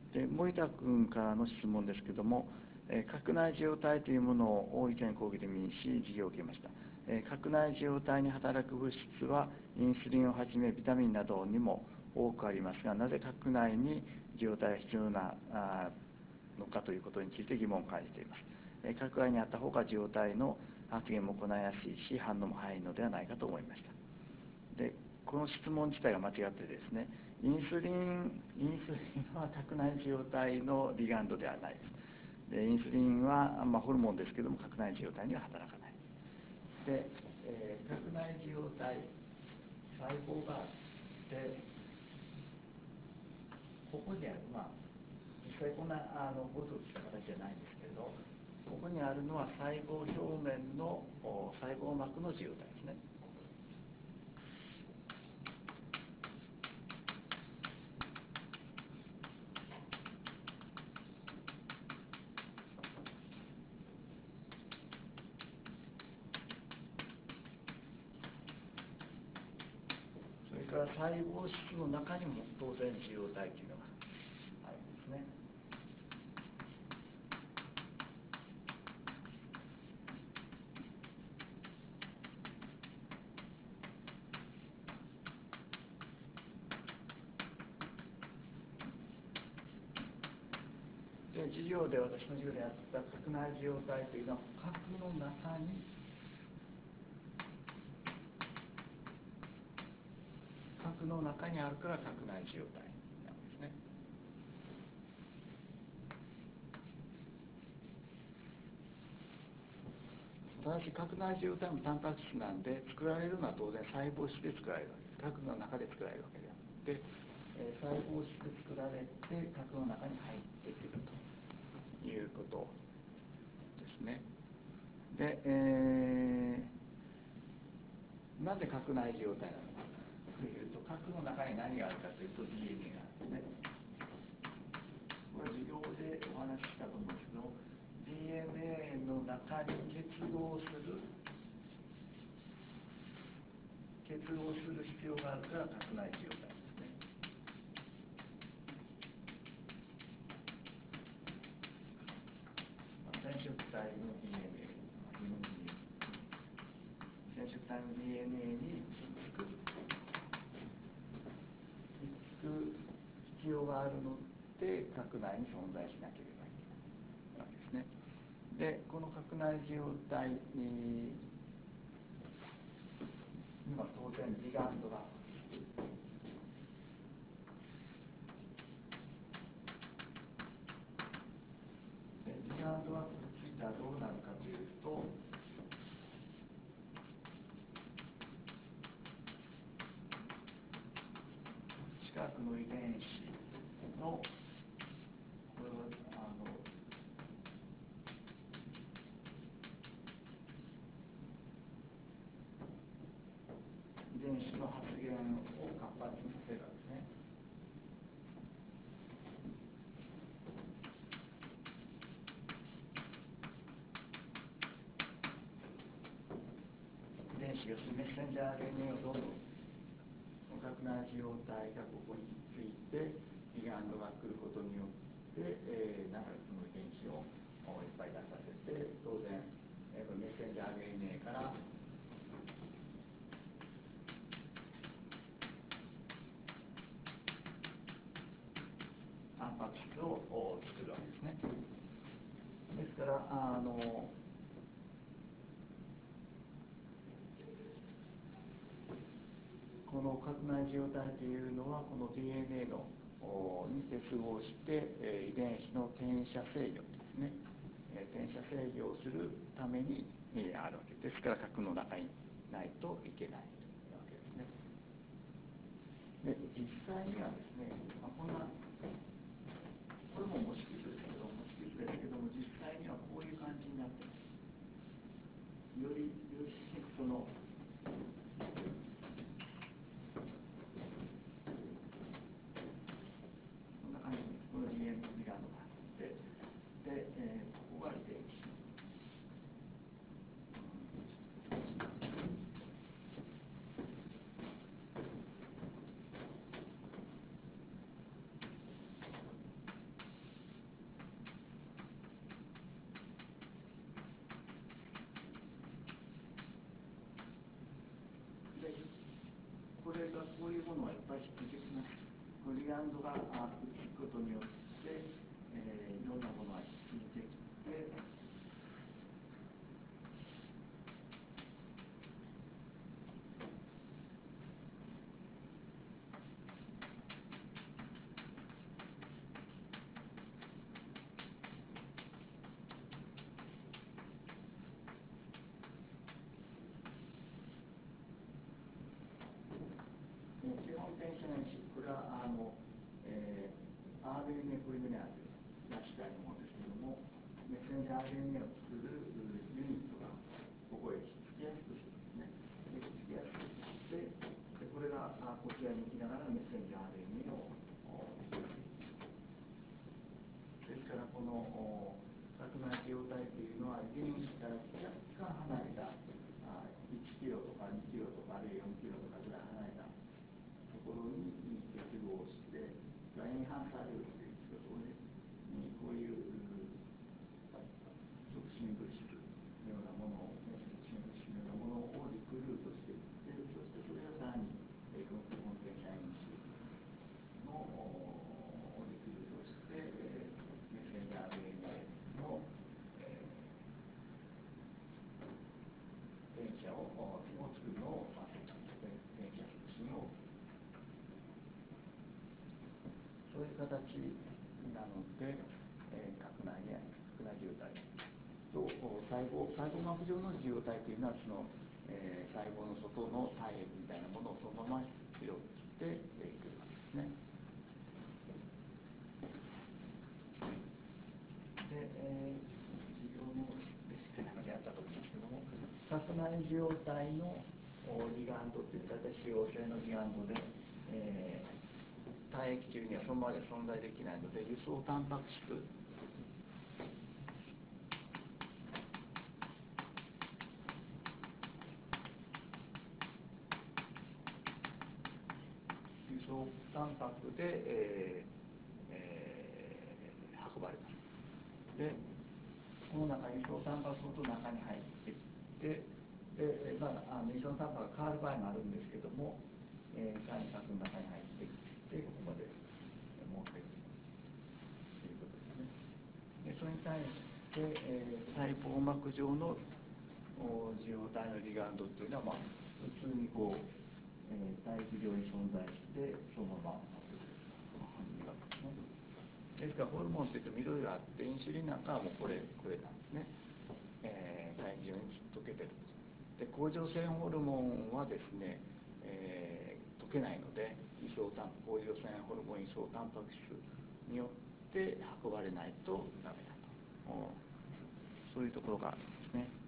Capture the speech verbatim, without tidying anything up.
で森田君からの質問ですけども、えー、核内受容体というものを以前講義で見にし授業を受けました。えー、核内受容体に働く物質はインスリンをはじめビタミンなどにも多くありますが、なぜ核内に受容体が必要なのかということについて疑問を感じています。えー、核外にあった方が受容体の発現も行いやすいし、反応も早いのではないかと思いました。でこの質問自体が間違ってですね、インスリンインスリンは核内受容体のリガンドではないです。でインスリンは、まあ、ホルモンですけども核内受容体には働かない。で、えー、核内受容体細胞があって、ここにある、まあ、実際こんなあのゴツゴツした形じゃないんですけれど、ここにあるのは細胞表面の細胞膜の受容体ですね。それから細胞質の中にも当然受容体というのがあるんですね。で授業で私の授業でやった核内受容体というのは核の中に核の中にあるから核内受容体なんですね。ただし核内受容体もタンパク質なんで、作られるのは当然細胞質で作られるわけです。核の中で作られるわけであって、えー、細胞質で作られて核の中に入ってくるということですね。で、えー、なぜ核内受容体なのかというと、核の中に何があるかというと ディーエヌエー があるんですね。これは授業でお話ししたと思うんですけど、ディーエヌエー の中に結合する結合する必要があるから核内受容体ですね。染色体の ディーエヌエー、染色体の ディーエヌエー につくつく必要があるので核内に存在しなければいけないわけですね。でこの核内受容体には当然リガンドがリガンドがくっついたらどうなるかというと、近くの遺伝子のこれはあの遺伝子の発現を活発にさせるわけですね。遺伝子がメッセンジャー アールエヌエー をどんどん核内受容体がここについてリガンドが来ることによって、えー、なんかその遺伝子をいっぱい出させて、当然、えー、メッセンジャー アールエヌエー からタンパク質を作るわけですね。ですからあのこの核内受容体というのはこの ディーエヌエー のに結合して、えー、遺伝子の転写制御ですね、えー、転写制御をするために、えー、あるわけですから核の中にないといけないわけですね。で実際にはですね、まあ、こんなこれも模式図ですけど模式図ですけども実際にはこういう感じになってます。よりよりそのこの中にこの ディーエヌエー リガンドがあって、で、えー、ここが遺伝子。 れからこういうものはやっぱり必需ですね。リガンドがくっつくことによって、えー、いろんなものがついてきて、基本転写因子、これはあの、えー、アールエヌエー ポリメラーゼが主体のものですけれども、メッセンジャー アールエヌエー を作るユニットがここへひっつきやすくするんですね。でひっつきやすくして、でこれがこちらに行きながらメッセンジャー アールエヌエー を作っていきます。ですから、この核内受容体というのは、原子から若干離れたいちキロとかにキロとか、あるいはよんキロとかぐらい離れたところに結合して、エンハンサー領域というんですけど、そこにこういう促進物質のようなものを、促進物質のようなものをリクルートしていって、そしてそれがさらに基本転写因子のリクルートして、メッセンジャー アールエヌエー の転写を作るのを、転写促進をそういう形なので、えー、核内に核内受容体と細胞細胞膜上の受容体というのはその、えー、細胞の外の体液みたいなものをそのまま拾っていくわけですね。で、えー、授業のレシピの中にあったと思うんですけども、核内受容体のリガンドという大体主要性のリガンドで、えー体液中にはそのままで存在できないので、輸送タンパク質輸送タンパクで、えーえー、運ばれます。でこの中に輸送タンパクごと中に入ってきて、で、まあ、あの輸送タンパクが変わる場合もあるんですけども、えー、さらに核の中に入ってきてここまで持ってくるということですね。でそれに対して、えー、細胞膜上の受容体のリガンドというのは、まあ、普通にこう、えー、体液上に存在してそのままリガンドですね。ですからホルモンというといろいろあって、インシュリンなんかはもうこれこれなんですね。えー、体液上に溶けてるんです。で甲状腺ホルモンはですね、えー、溶けないので移送タン甲状腺ホルモン移送タンパク質によって運ばれないとダメだと、そういうところがあるんですね。